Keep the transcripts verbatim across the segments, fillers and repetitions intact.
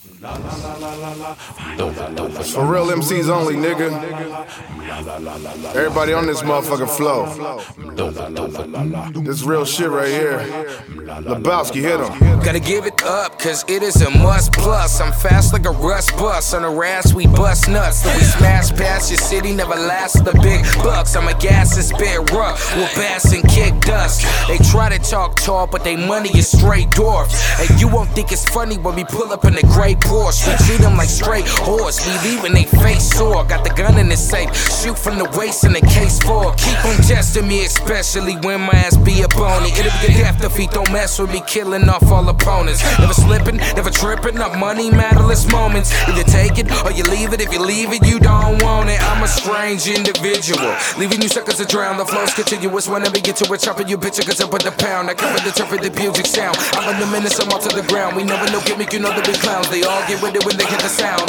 For real M Cs only, nigga. Everybody on this motherfucking flow. This real shit right here. Lebowski, hit him. Gotta give it up, cause it is a must plus. I'm fast like a rust bus. On the rass, we bust nuts. Till we smash past your city, never last the big bucks. I'm a gas and spit rough. We'll bass and kick dust. They try to talk tall, but they money is straight dwarf. And you won't think it's funny when we pull up in the great Porsche. We treat them like straight horse. We leaving they face sore. Got the gun in the safe. Shoot from the waist in the case for. Keep on testing me, especially when my ass be a bony. It'll be a death defeat. Don't mess with me, killing off all opponents. Never slipping, never tripping. Not money, matterless moments. Either take it or you leave it. If you leave it, you don't want it. I'm a strange individual, leaving you suckers to drown. The flow's continuous. Whenever you get to a chopper, you bitch, cause I put the pound. I cover the turf with the Puget sound. I'm in the menace, I'm all to the ground. We never know gimmick, you know the big clowns. They all get with it when they hit the sound.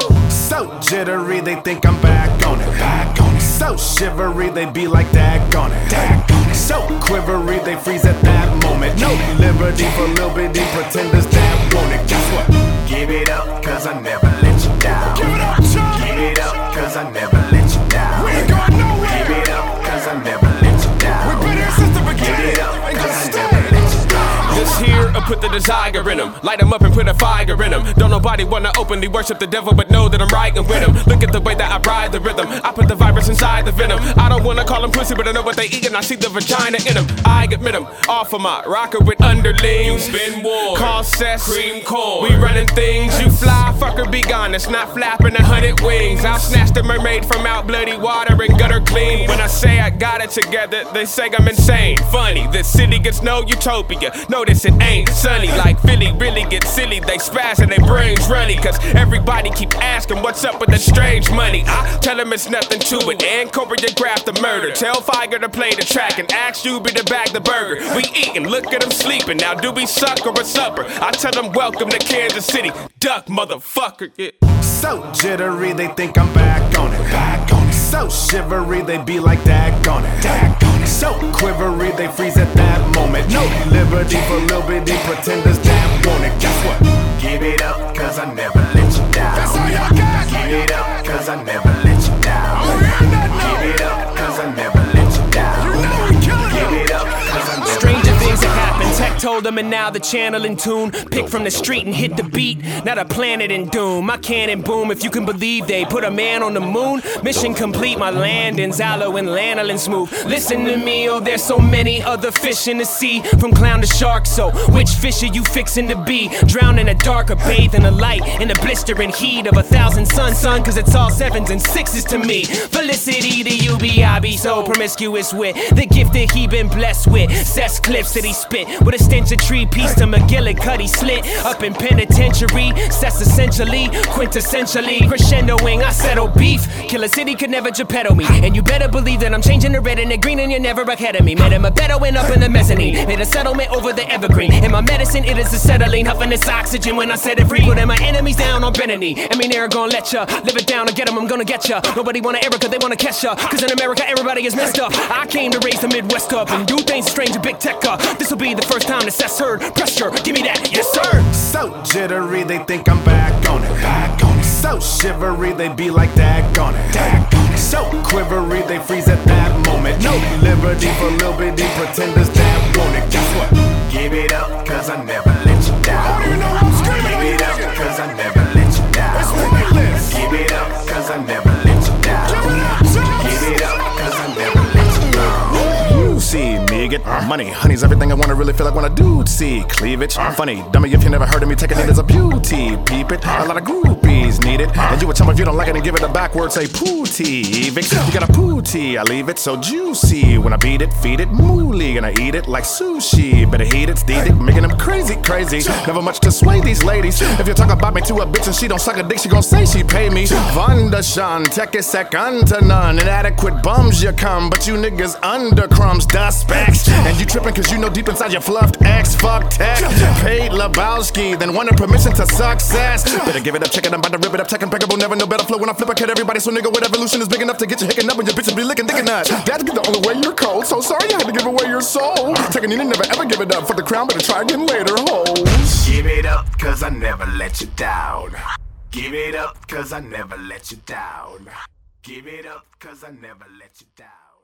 So jittery, they think I'm back on it. Back on it. So shivery, they be like that on it. Dag on it. So quivery, they freeze at that moment. No liberty for little bitty pretenders that want it. Guess what? Give it up, cause I never let you down. Give it up, child. Give it up, cause I never let you down. We ain't going nowhere. Give it up, cause I never let you down. We've been here since the beginning. Give it up, cause I never let you down. This here, I put the desire in them. Light them up and put a fire in them. Don't nobody wanna openly worship the devil, but know that I'm riding with him. Look at the way that I ride the rhythm. I put the virus inside the venom. I don't wanna call them pussy, but I know what they eat and I see the vagina in them. I admit them. Off of my rocker with underlings. You spin war. Call cess. Cream corn. We running things. You fly, fucker, be gone. It's not flapping a hundred wings. I'll snatch the mermaid from out bloody water and gut her clean. When I say I got it together, they say I'm insane. Funny, this city gets no utopia. Notice it ain't sunny. Like Philly really gets silly. They spaz and their brains runny. Cause everybody keep asking what's up with the strange money. I tell them it's nothing to it. And choreograph the murder. Tell Figer to play the track and ask Doobie to bag the burger. We eating, look at them sleeping. Now do we suck or a supper? I tell them welcome to Kansas City. Duck, motherfucker, yeah. So jittery, they think I'm back on it. Back on it. So shivery, they be like that on it. Dag on it. So quivery, they freeze at that moment. No liberty for little bitty pretenders that want it. Guess what? Give it up, cause I never let you down. That's all y'all got. Give it up, cause I never let you down. Oh, yeah, give it up, cause I never let you down. You know we killing Give it up, cause I never Stranger things have happened. Tech told them and now the channel in tune. Pick from the street and hit the beat. Now the planet in doom. My cannon boom, if you can believe they put a man on the moon. Mission complete, my landings, aloe and lanolin smooth. Listen to me, oh there's so many other fish in the sea. From clown to shark, so which fish are you fixing to be? Drown in the dark or bathe in the light. In the blistering heat of a thousand suns, son. Cause it's all sevens and sixes to me. Felicity to you be, I be so promiscuous with the gift that he been blessed with. Cess clips that he spit with a stench of tree piece to McGillicuddy slit. Up in penitentiary, cess essentially, quintessentially crescendoing. I settle beef. Killer City could never Geppetto me. And you better believe that I'm changing the red and the green and you're never ahead of me. Met him a Bedouin up in the mezzanine. Made a settlement over the evergreen. And my medicine, it is acetylene. Huffing this oxygen when I set it free. Putting my enemies down on Bennany. I mean, they're gonna let ya live it down or get them, I'm gonna get ya. Nobody wanna Erica, they wanna catch ya. Cause in America, everybody is messed up. I came to raise the Midwest up and do things strange and big tech up. This'll be the first time the cess heard. Pressure, give me that, yes sir. So jittery, they think I'm back on it. Back on it. So shivery, they be like that on it. Dag on it. So quivery, they freeze at that moment. No liberty for little bitty pretenders that want it. Guess what? Give it up, cause I never let you down. Oh, you know I'm screaming. Give it up, cause I never let you down. It's pointless. Give it up, cause I never let you down. Give it up, Give it up, cause I never let you down. You see me get money, honey's everything I wanna really feel like when I do see cleavage. Funny, dummy, if you never heard of me, taking it as a beauty. Peep it, a lot of groupies need it. And you would tell me if you don't like it and give it a backward, say pooty. Vic, you got a pooty, I leave it so juicy. When I beat it, feed it, mooly, and I eat it like sushi. Better heat it, steed it, making them crazy, crazy. Never much to sway these ladies. If you talk about me to a bitch and she don't suck a dick, she gon' say she pay me. Vandashan, tech is second to none. Inadequate bums you come, but you niggas under crumbs, dust specs. And you tripping cause you know deep inside your fluffed ex, fuck tech. Paid Lebowski, then wanted permission to success. Better give it up, check it, I'm about to rip it up, tech impeccable, never know better flow when I flip. I cut everybody, so nigga, what evolution is big enough to get you hicking up and your bitches be licking dick nuts. That'd be the only way you're cold, so sorry you had to give away your soul. Taking in and never ever give it up for the crown, but try again later, hoes. Give it up, cause I never let you down. Give it up, cause I never let you down. Give it up, cause I never let you down.